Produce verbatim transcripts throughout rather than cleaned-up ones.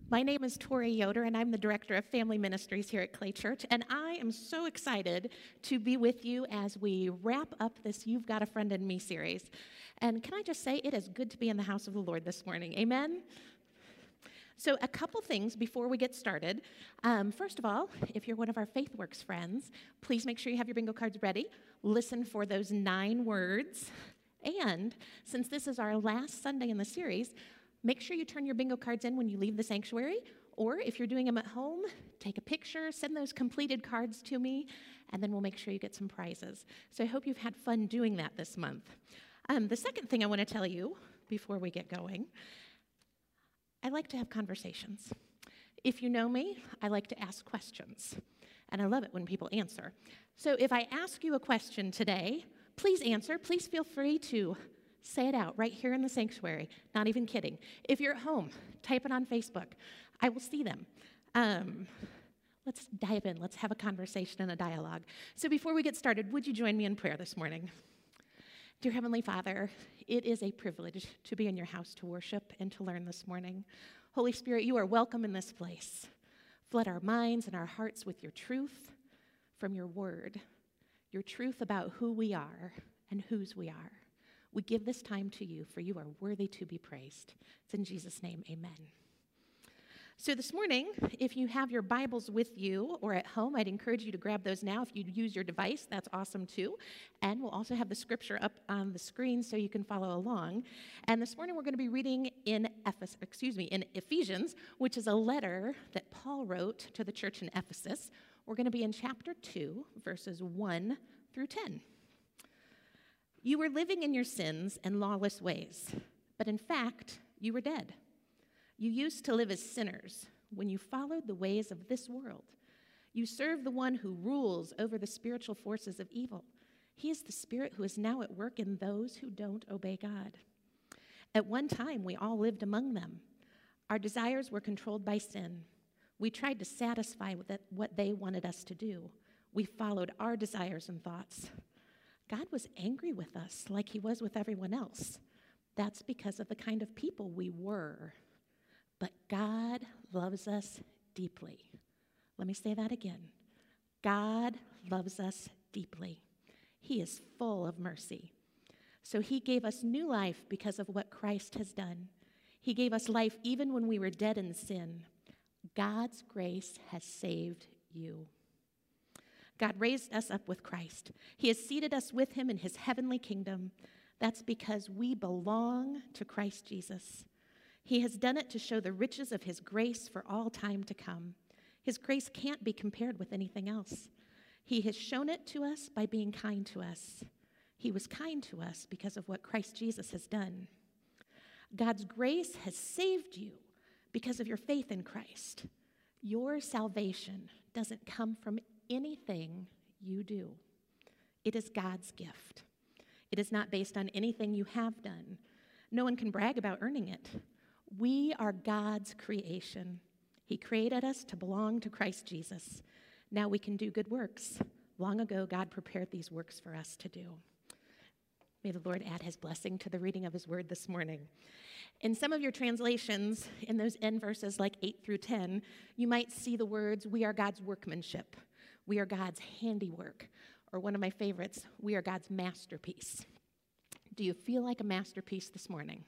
My name is Tori Yoder, and I'm the Director of Family Ministries here at Clay Church, and I am so excited to be with you as we wrap up this You've Got a Friend in Me series. And can I just say, it is good to be in the house of the Lord this morning. Amen? So a couple things before we get started. Um, first of all, if you're one of our FaithWorks friends, please make sure you have your bingo cards ready. Listen for those nine words. And since this is our last Sunday in the series, make sure you turn your bingo cards in when you leave the sanctuary, or if you're doing them at home, take a picture, send those completed cards to me, and then we'll make sure you get some prizes. So I hope you've had fun doing that this month. Um, the second thing I want to tell you before we get going, I like to have conversations. If you know me, I like to ask questions, and I love it when people answer. So if I ask you a question today, please answer. Please feel free to say it out right here in the sanctuary. Not even kidding. If you're at home, type it on Facebook. I will see them. Um, let's dive in. Let's have a conversation and a dialogue. So before we get started, would you join me in prayer this morning? Dear Heavenly Father, it is a privilege to be in your house to worship and to learn this morning. Holy Spirit, you are welcome in this place. Flood our minds and our hearts with your truth from your word, your truth about who we are and whose we are. We give this time to you, for you are worthy to be praised. It's in Jesus' name, amen. So this morning, if you have your Bibles with you or at home, I'd encourage you to grab those now. If you use your device, that's awesome too. And we'll also have the scripture up on the screen so you can follow along. And this morning, we're going to be reading in Ephes- excuse me, in Ephesians, which is a letter that Paul wrote to the church in Ephesus. We're going to be in chapter two, verses one through ten. You were living in your sins and lawless ways, but in fact, you were dead. You used to live as sinners when you followed the ways of this world. You served the one who rules over the spiritual forces of evil. He is the spirit who is now at work in those who don't obey God. At one time, we all lived among them. Our desires were controlled by sin. We tried to satisfy what they wanted us to do. We followed our desires and thoughts. God was angry with us like he was with everyone else. That's because of the kind of people we were. But God loves us deeply. Let me say that again. God loves us deeply. He is full of mercy. So he gave us new life because of what Christ has done. He gave us life even when we were dead in sin. God's grace has saved you. God raised us up with Christ. He has seated us with him in his heavenly kingdom. That's because we belong to Christ Jesus. He has done it to show the riches of his grace for all time to come. His grace can't be compared with anything else. He has shown it to us by being kind to us. He was kind to us because of what Christ Jesus has done. God's grace has saved you because of your faith in Christ. Your salvation doesn't come from anything you do. It is God's gift. It is not based on anything you have done. No one can brag about earning it. We are God's creation. He created us to belong to Christ Jesus. Now we can do good works. Long ago, God prepared these works for us to do. May the Lord add his blessing to the reading of his word this morning. In some of your translations, in those end verses like eight through ten, you might see the words, we are God's workmanship. We are God's handiwork, or one of my favorites, we are God's masterpiece. Do you feel like a masterpiece this morning?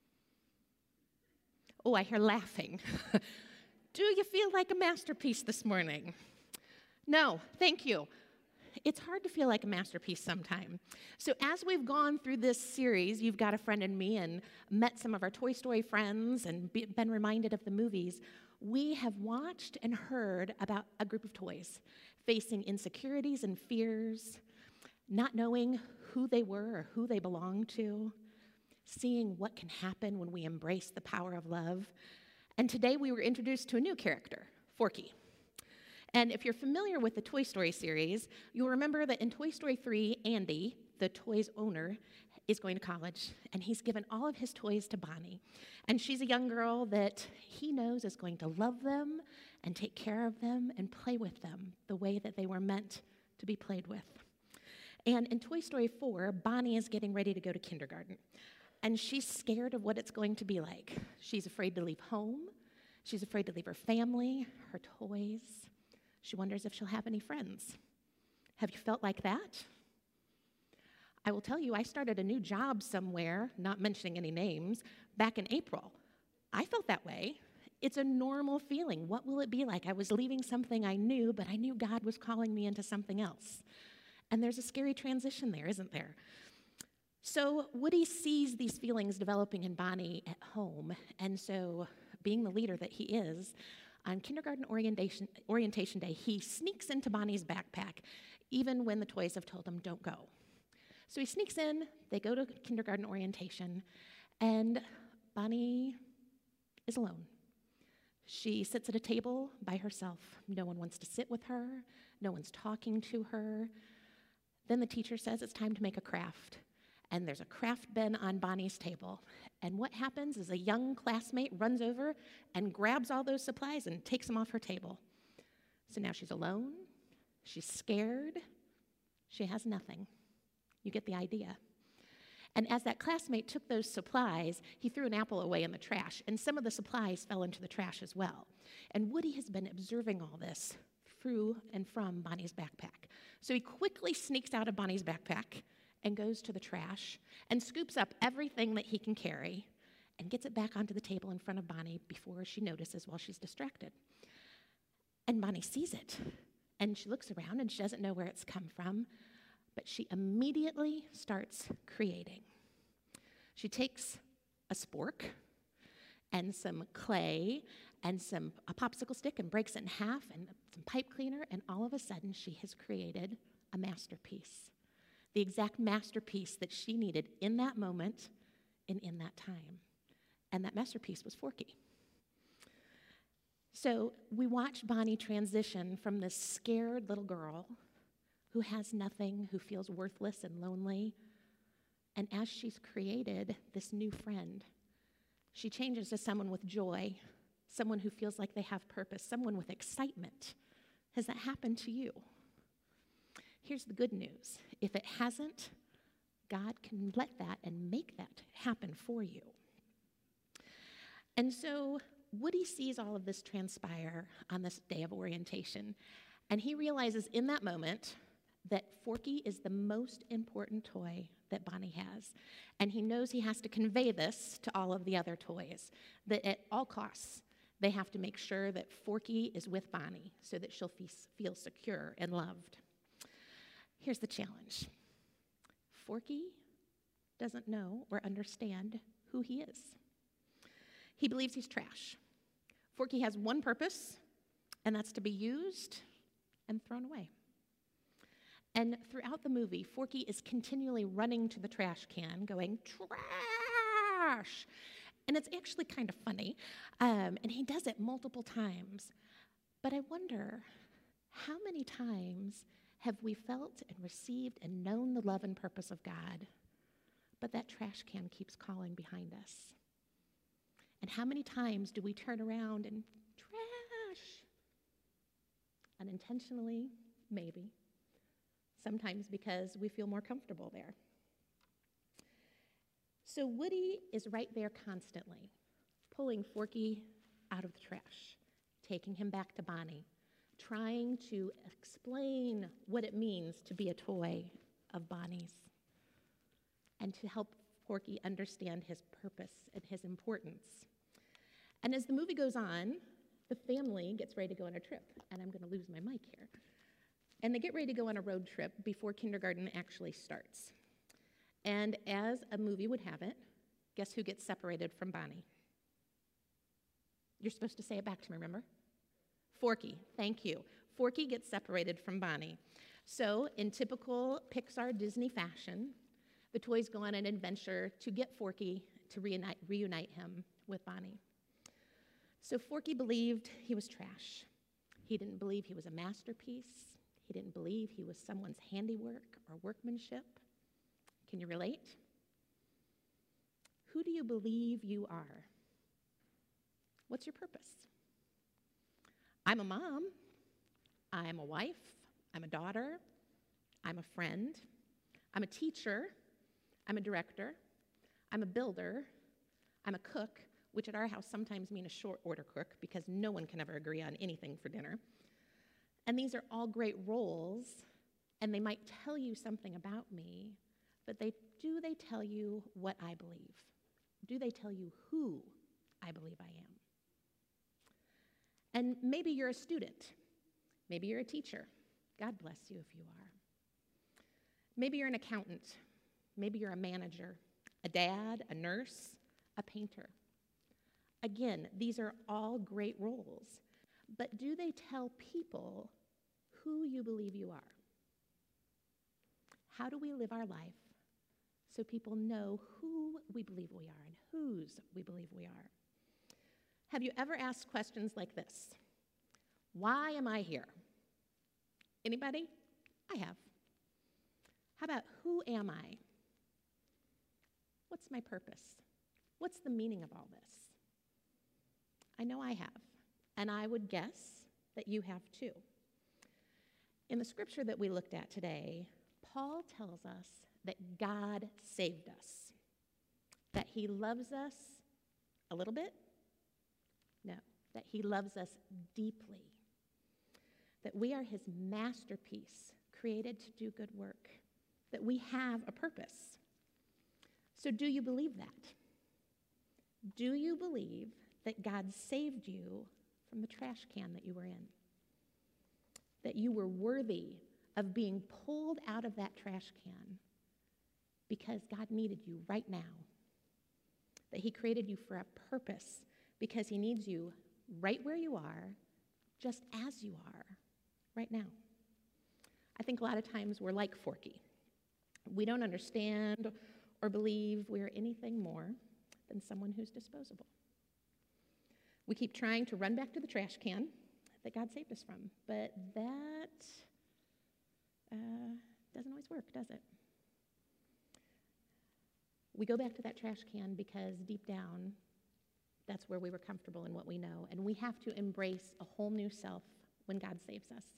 Oh, I hear laughing. Do you feel like a masterpiece this morning? No, thank you. It's hard to feel like a masterpiece sometime. So as we've gone through this series, You've Got a Friend in Me, and met some of our Toy Story friends and be, been reminded of the movies, we have watched and heard about a group of toys facing insecurities and fears, not knowing who they were or who they belonged to, seeing what can happen when we embrace the power of love. And today we were introduced to a new character, Forky. And if you're familiar with the Toy Story series, you'll remember that in Toy Story three, Andy, the toy's owner, is going to college, and he's given all of his toys to Bonnie. And she's a young girl that he knows is going to love them and take care of them and play with them the way that they were meant to be played with. And in Toy Story four, Bonnie is getting ready to go to kindergarten, and she's scared of what it's going to be like. She's afraid to leave home. She's afraid to leave her family, her toys. She wonders if she'll have any friends. Have you felt like that? I will tell you, I started a new job somewhere, not mentioning any names, back in April. I felt that way. It's a normal feeling. What will it be like? I was leaving something I knew, but I knew God was calling me into something else. And there's a scary transition there, isn't there? So Woody sees these feelings developing in Bonnie at home, and so being the leader that he is, on kindergarten orientation, orientation day, he sneaks into Bonnie's backpack, even when the toys have told him, don't go. So he sneaks in, they go to kindergarten orientation, and Bonnie is alone. She sits at a table by herself. No one wants to sit with her. No one's talking to her. Then the teacher says it's time to make a craft. And there's a craft bin on Bonnie's table. And what happens is a young classmate runs over and grabs all those supplies and takes them off her table. So now she's alone. She's scared. She has nothing. You get the idea. And as that classmate took those supplies, he threw an apple away in the trash, and some of the supplies fell into the trash as well. And Woody has been observing all this through and from Bonnie's backpack. So he quickly sneaks out of Bonnie's backpack and goes to the trash and scoops up everything that he can carry and gets it back onto the table in front of Bonnie before she notices while she's distracted. And Bonnie sees it, and she looks around, and she doesn't know where it's come from, but she immediately starts creating. She takes a spork and some clay and some a popsicle stick and breaks it in half and some pipe cleaner, and all of a sudden she has created a masterpiece, the exact masterpiece that she needed in that moment and in that time. And that masterpiece was Forky. So we watch Bonnie transition from this scared little girl who has nothing, who feels worthless and lonely. And as she's created this new friend, she changes to someone with joy, someone who feels like they have purpose, someone with excitement. Has that happened to you? Here's the good news. If it hasn't, God can let that and make that happen for you. And so Woody sees all of this transpire on this day of orientation, and he realizes in that moment that Forky is the most important toy that Bonnie has. And he knows he has to convey this to all of the other toys, that at all costs, they have to make sure that Forky is with Bonnie so that she'll feel secure and loved. Here's the challenge. Forky doesn't know or understand who he is. He believes he's trash. Forky has one purpose, and that's to be used and thrown away. And throughout the movie, Forky is continually running to the trash can, going, trash! And it's actually kind of funny, um, and he does it multiple times. But I wonder, how many times have we felt and received and known the love and purpose of God, but that trash can keeps calling behind us? And how many times do we turn around and trash? Unintentionally, maybe. Sometimes because we feel more comfortable there. So Woody is right there constantly, pulling Forky out of the trash, taking him back to Bonnie, trying to explain what it means to be a toy of Bonnie's, and to help Forky understand his purpose and his importance. And as the movie goes on, the family gets ready to go on a trip, and I'm going to lose my mic here. And they get ready to go on a road trip before kindergarten actually starts. And as a movie would have it, guess who gets separated from Bonnie? You're supposed to say it back to me, remember? Forky, thank you. Forky gets separated from Bonnie. So in typical Pixar Disney fashion, the toys go on an adventure to get Forky to reunite, reunite him with Bonnie. So Forky believed he was trash. He didn't believe he was a masterpiece. He didn't believe he was someone's handiwork or workmanship. Can you relate? Who do you believe you are? What's your purpose? I'm a mom. I'm a wife. I'm a daughter. I'm a friend. I'm a teacher. I'm a director. I'm a builder. I'm a cook. which at our house sometimes mean a short order cook because no one can ever agree on anything for dinner. And these are all great roles, and they might tell you something about me, but they, do they tell you what I believe? Do they tell you who I believe I am? And maybe you're a student. Maybe you're a teacher. God bless you if you are. Maybe you're an accountant. Maybe you're a manager, a dad, a nurse, a painter. Again, these are all great roles, but do they tell people who you believe you are? How do we live our life so people know who we believe we are and whose we believe we are? Have you ever asked questions like this? Why am I here? Anybody? I have. How about who am I? What's my purpose? What's the meaning of all this? I know I have, and I would guess that you have too. In the scripture that we looked at today, Paul tells us that God saved us, that he loves us a little bit? No, that he loves us deeply, that we are his masterpiece, created to do good work, that we have a purpose. So do you believe that? Do you believe that God saved you from the trash can that you were in? That you were worthy of being pulled out of that trash can because God needed you right now? That he created you for a purpose because he needs you right where you are, just as you are right now? I think a lot of times we're like Forky. We don't understand or believe we are anything more than someone who's disposable. We keep trying to run back to the trash can that God saved us from, but that uh, doesn't always work, does it? We go back to that trash can because deep down, that's where we were comfortable in what we know, and we have to embrace a whole new self when God saves us.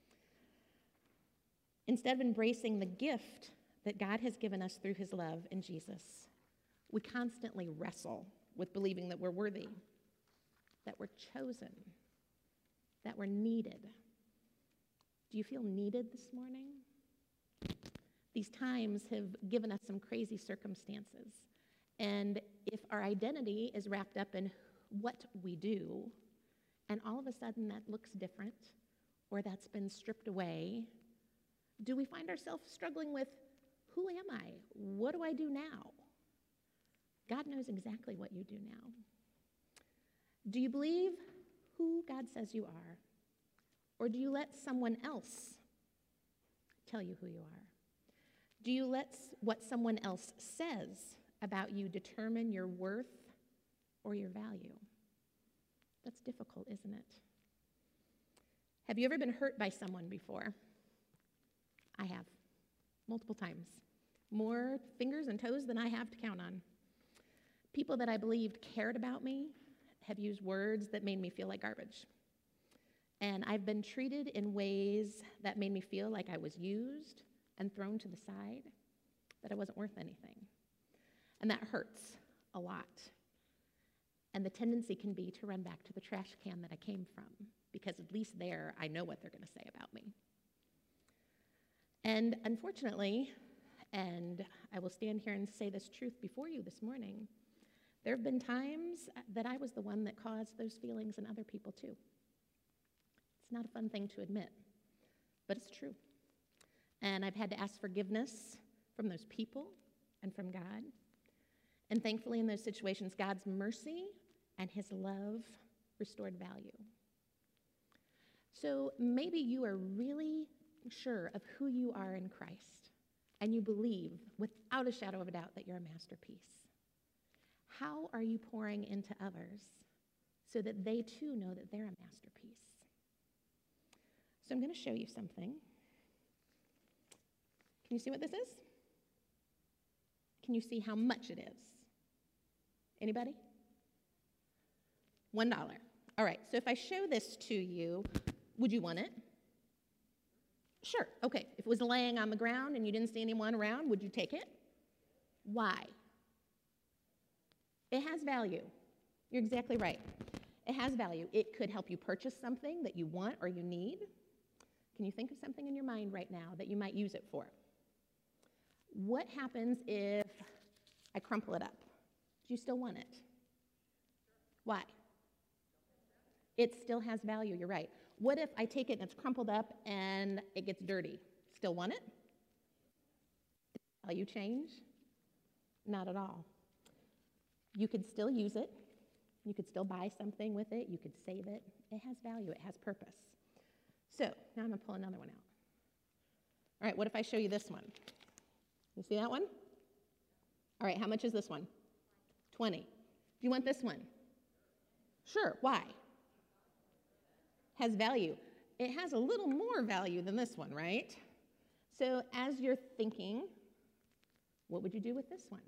Instead of embracing the gift that God has given us through his love in Jesus, we constantly wrestle with believing that we're worthy, that we're chosen, that we're needed. Do you feel needed this morning? These times have given us some crazy circumstances, and if our identity is wrapped up in what we do, and all of a sudden that looks different, or that's been stripped away, do we find ourselves struggling with, who am I? What do I do now? God knows exactly what you do now. Do you believe who God says you are? Or do you let someone else tell you who you are? Do you let what someone else says about you determine your worth or your value? That's difficult, isn't it? Have you ever been hurt by someone before? I have, multiple times. More fingers and toes than I have to count on. People that I believed cared about me have used words that made me feel like garbage. And I've been treated in ways that made me feel like I was used and thrown to the side, that I wasn't worth anything. And that hurts a lot. And the tendency can be to run back to the trash can that I came from, because at least there I know what they're going to say about me. And unfortunately, and I will stand here and say this truth before you this morning, there have been times that I was the one that caused those feelings in other people too. It's not a fun thing to admit, but it's true. And I've had to ask forgiveness from those people and from God. And thankfully in those situations, God's mercy and his love restored value. So maybe you are really sure of who you are in Christ, and you believe without a shadow of a doubt that you're a masterpiece. How are you pouring into others so that they too know that they're a masterpiece? So I'm going to show you something. Can you see what this is? Can you see how much it is? Anybody? One dollar. All right, so if I show this to you, would you want it? Sure, okay. If it was laying on the ground and you didn't see anyone around, would you take it? Why? It has value. You're exactly right. It has value. It could help you purchase something that you want or you need. Can you think of something in your mind right now that you might use it for? What happens if I crumple it up? Do you still want it? Why? It still has value, you're right. What if I take it and it's crumpled up and it gets dirty? Still want it? Value change? Not at all. You could still use it. You could still buy something with it. You could save it. It has value. It has purpose. So now I'm going to pull another one out. All right, what if I show you this one? You see that one? All right, how much is this one? twenty. Do you want this one? Sure. Why? Has value. It has a little more value than this one, right? So as you're thinking, what would you do with this one?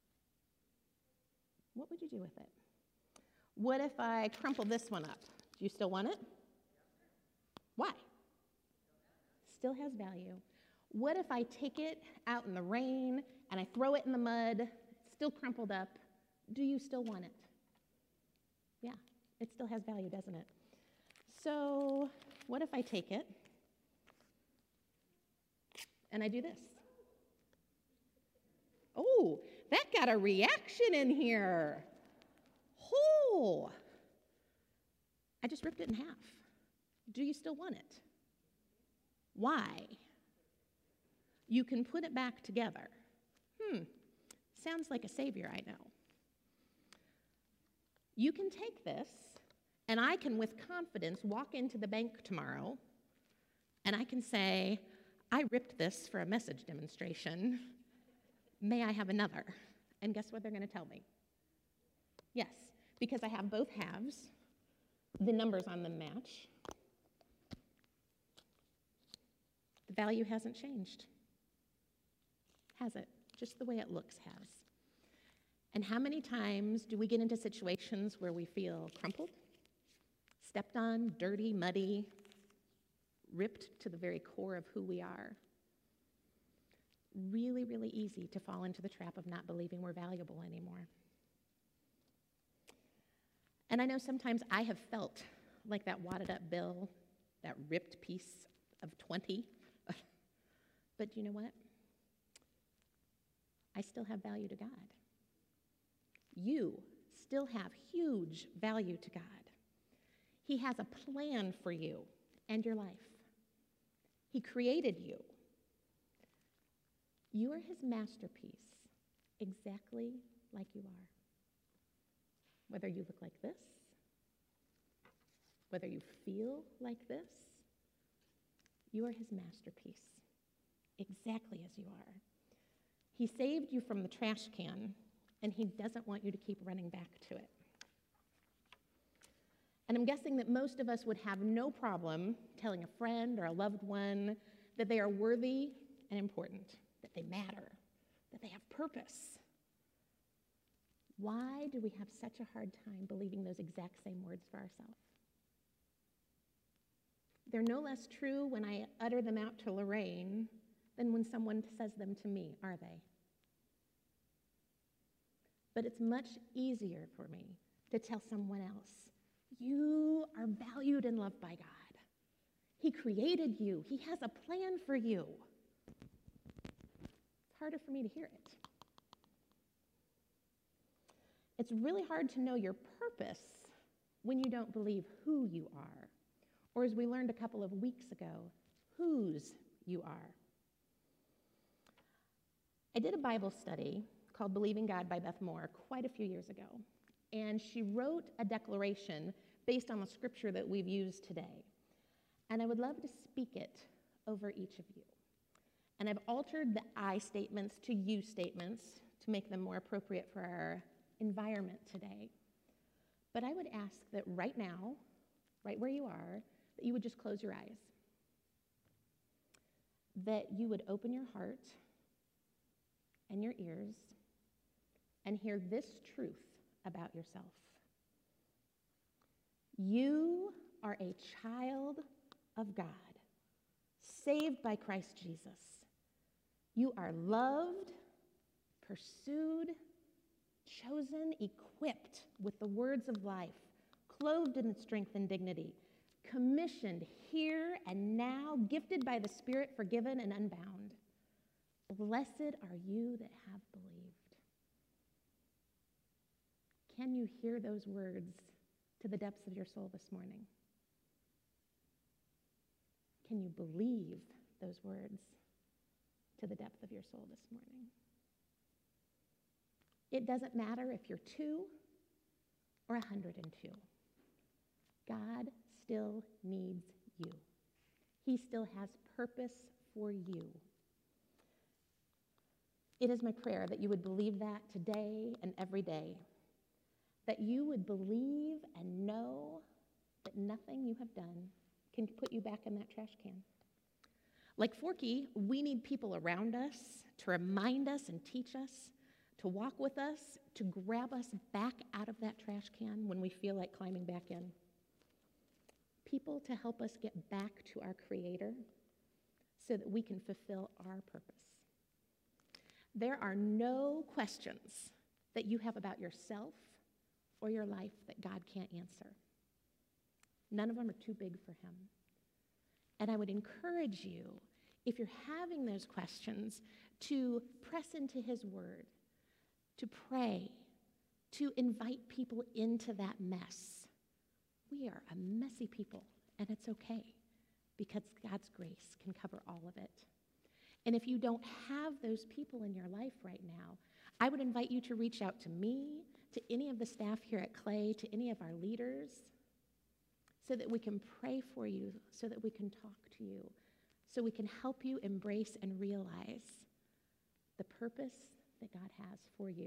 What would you do with it? What if I crumple this one up? Do you still want it? Why? Still has value. What if I take it out in the rain and I throw it in the mud, it's still crumpled up? Do you still want it? Yeah, it still has value, doesn't it? So what if I take it and I do this? Oh, that got a reaction in here. Oh, I just ripped it in half. Do you still want it? Why? You can put it back together. Hmm, sounds like a savior, I know. You can take this, and I can, with confidence, walk into the bank tomorrow, and I can say, I ripped this for a message demonstration. May I have another? And guess what they're going to tell me? Yes, because I have both halves. The numbers on them match. The value hasn't changed, has it? Just the way it looks has. And how many times do we get into situations where we feel crumpled, stepped on, dirty, muddy, ripped to the very core of who we are? Really, really easy to fall into the trap of not believing we're valuable anymore. And I know sometimes I have felt like that wadded up bill, that ripped piece of twenty. But you know what? I still have value to God. You still have huge value to God. He has a plan for you and your life. He created you. You are his masterpiece, exactly like you are. Whether you look like this, whether you feel like this, you are his masterpiece, exactly as you are. He saved you from the trash can, and he doesn't want you to keep running back to it. And I'm guessing that most of us would have no problem telling a friend or a loved one that they are worthy and important, that they matter, that they have purpose. Why do we have such a hard time believing those exact same words for ourselves? They're no less true when I utter them out to Lorraine than when someone says them to me, are they? But it's much easier for me to tell someone else, you are valued and loved by God. He created you. He has a plan for you. It's harder for me to hear it. It's really hard to know your purpose when you don't believe who you are, or as we learned a couple of weeks ago, whose you are. I did a Bible study called Believing God by Beth Moore quite a few years ago, and she wrote a declaration based on the scripture that we've used today, and I would love to speak it over each of you. And I've altered the I statements to you statements to make them more appropriate for our environment today. But I would ask that right now, right where you are, that you would just close your eyes. That you would open your heart and your ears and hear this truth about yourself. You are a child of God, saved by Christ Jesus. You are loved, pursued, chosen, equipped with the words of life, clothed in strength and dignity, commissioned here and now, gifted by the Spirit, forgiven and unbound. Blessed are you that have believed. Can you hear those words to the depths of your soul this morning? Can you believe those words to the depth of your soul this morning? It doesn't matter if you're two or one hundred two. God still needs you. He still has purpose for you. It is my prayer that you would believe that today and every day, that you would believe and know that nothing you have done can put you back in that trash can. Like Forky, we need people around us to remind us and teach us, to walk with us, to grab us back out of that trash can when we feel like climbing back in. People to help us get back to our Creator so that we can fulfill our purpose. There are no questions that you have about yourself or your life that God can't answer. None of them are too big for him. And I would encourage you, if you're having those questions, to press into his word, to pray, to invite people into that mess. We are a messy people, and it's okay, because God's grace can cover all of it. And if you don't have those people in your life right now, I would invite you to reach out to me, to any of the staff here at Clay, to any of our leaders, so that we can pray for you, so that we can talk to you, so we can help you embrace and realize the purpose that God has for you.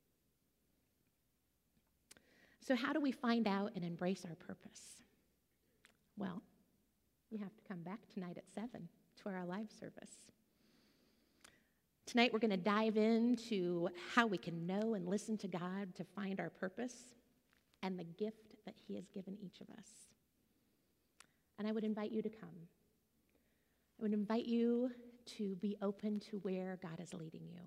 So how do we find out and embrace our purpose? Well, you have to come back tonight at seven to our live service. Tonight we're going to dive into how we can know and listen to God to find our purpose and the gift that he has given each of us. And I would invite you to come. I would invite you to be open to where God is leading you,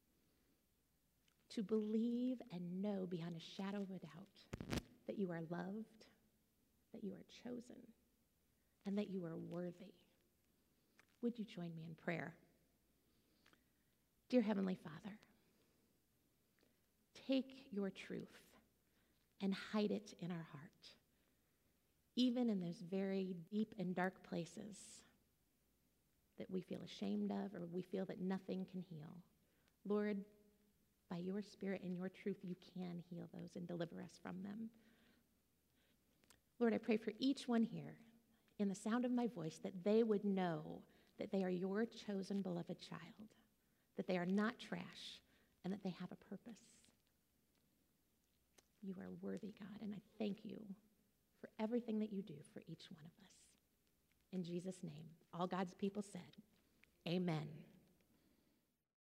to believe and know beyond a shadow of a doubt that you are loved, that you are chosen, and that you are worthy. Would you join me in prayer? Dear Heavenly Father, take your truth and hide it in our heart, even in those very deep and dark places that we feel ashamed of or we feel that nothing can heal. Lord, by your Spirit and your truth, you can heal those and deliver us from them. Lord, I pray for each one here in the sound of my voice that they would know that they are your chosen, beloved child, that they are not trash, and that they have a purpose. You are worthy, God, and I thank you for everything that you do for each one of us. In Jesus' name, all God's people said, amen.